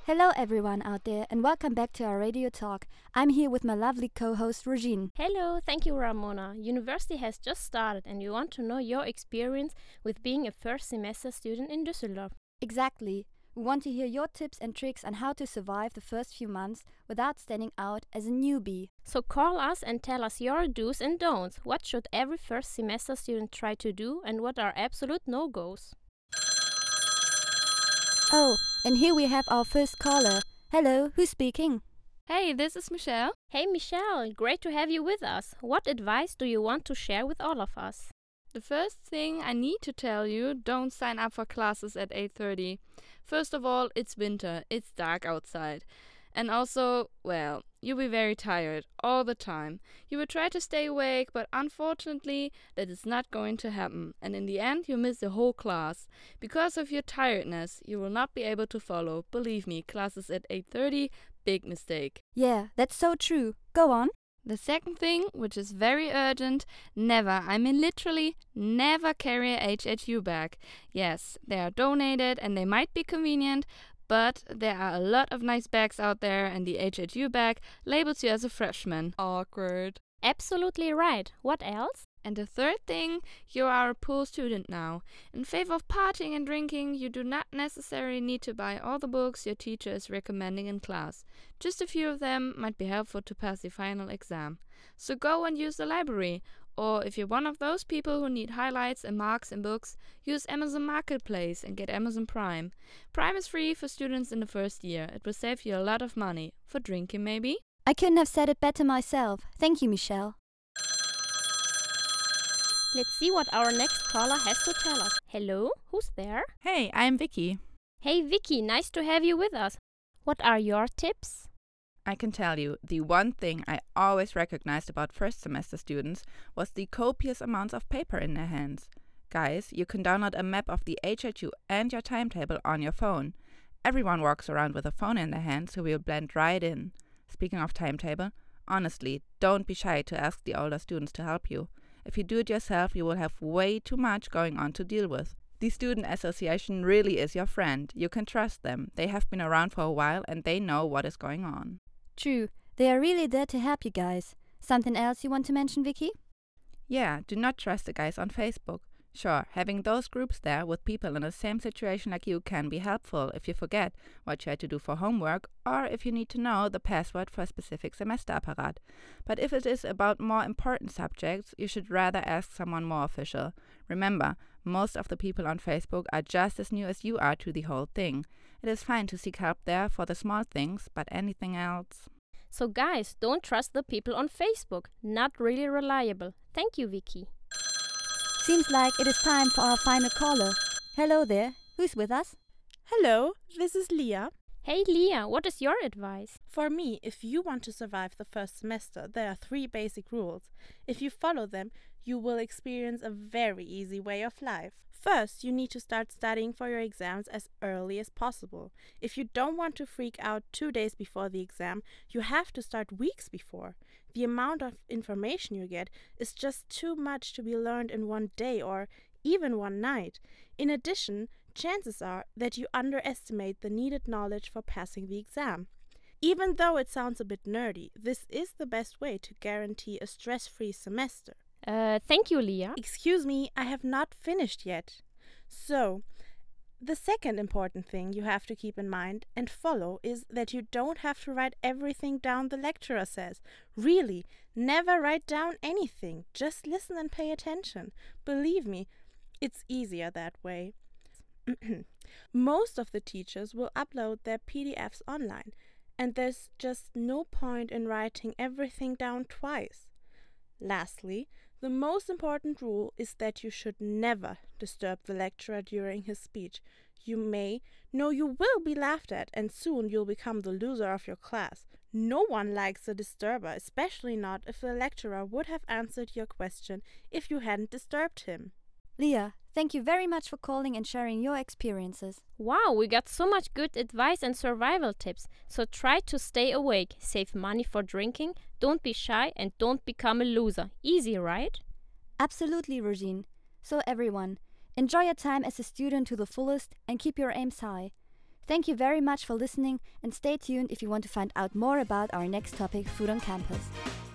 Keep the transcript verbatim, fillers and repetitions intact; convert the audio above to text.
Hello, everyone out there, and welcome back to our radio talk. I'm here with my lovely co host, Regine. Hello, thank you, Ramona. University has just started, and we want to know your experience with being a first semester student in Düsseldorf. Exactly. We want to hear your tips and tricks on how to survive the first few months without standing out as a newbie. So call us and tell us your do's and don'ts. What should every first semester student try to do, and what are absolute no goes? Oh, and here we have our first caller. Hello, who's speaking? Hey, this is Michelle. Hey, Michelle, great to have you with us. What advice do you want to share with all of us? The first thing I need to tell you, don't sign up for classes at eight thirty. First of all, it's winter, it's dark outside. And also, well, you'll be very tired all the time. You will try to stay awake, but unfortunately, that is not going to happen. And in the end, you miss the whole class. Because of your tiredness, you will not be able to follow. Believe me, classes at eight thirty, big mistake. Yeah, that's so true. Go on. The second thing, which is very urgent, never, I mean literally never carry a H H U bag. Yes, they are donated and they might be convenient, but there are a lot of nice bags out there and the H H U bag labels you as a freshman. Awkward. Absolutely right. What else? And the third thing, you are a poor student now. In favor of partying and drinking, you do not necessarily need to buy all the books your teacher is recommending in class. Just a few of them might be helpful to pass the final exam. So go and use the library. Or if you're one of those people who need highlights and marks in books, use Amazon Marketplace and get Amazon Prime. Prime is free for students in the first year. It will save you a lot of money. For drinking, maybe? I couldn't have said it better myself. Thank you, Michelle. Let's see what our next caller has to tell us. Hello, who's there? Hey, I'm Vicky. Hey, Vicky, nice to have you with us. What are your tips? I can tell you, the one thing I always recognized about first semester students was the copious amounts of paper in their hands. Guys, you can download a map of the H H U and your timetable on your phone. Everyone walks around with a phone in their hand, so we'll blend right in. Speaking of timetable, honestly, don't be shy to ask the older students to help you. If you do it yourself, you will have way too much going on to deal with. The student association really is your friend. You can trust them. They have been around for a while and they know what is going on. True, they are really there to help you guys. Something else you want to mention, Vicky? Yeah, do not trust the guys on Facebook. Sure, having those groups there with people in the same situation like you can be helpful if you forget what you had to do for homework or if you need to know the password for a specific Semesterapparat. But if it is about more important subjects, you should rather ask someone more official. Remember, most of the people on Facebook are just as new as you are to the whole thing. It is fine to seek help there for the small things, but anything else? So guys, don't trust the people on Facebook. Not really reliable. Thank you, Vicky. Seems like it is time for our final caller. Hello there, who's with us? Hello, this is Leah. Hey Leah, what is your advice? For me, if you want to survive the first semester, there are three basic rules. If you follow them, you will experience a very easy way of life. First, you need to start studying for your exams as early as possible. If you don't want to freak out two days before the exam, you have to start weeks before. The amount of information you get is just too much to be learned in one day or even one night. In addition, chances are that you underestimate the needed knowledge for passing the exam. Even though it sounds a bit nerdy, this is the best way to guarantee a stress-free semester. Uh, thank you, Leah. Excuse me, I have not finished yet. So, the second important thing you have to keep in mind and follow is that you don't have to write everything down the lecturer says. Really, never write down anything. Just listen and pay attention. Believe me, it's easier that way. Most of the teachers will upload their P D Fs online, and there's just no point in writing everything down twice. Lastly, the most important rule is that you should never disturb the lecturer during his speech. You may, no, you will be laughed at, and soon you'll become the loser of your class. No one likes a disturber, especially not if the lecturer would have answered your question if you hadn't disturbed him. Leah, thank you very much for calling and sharing your experiences. Wow, we got so much good advice and survival tips. So try to stay awake, save money for drinking, don't be shy and don't become a loser. Easy, right? Absolutely, Regine. So everyone, enjoy your time as a student to the fullest and keep your aims high. Thank you very much for listening, and stay tuned if you want to find out more about our next topic, Food on Campus.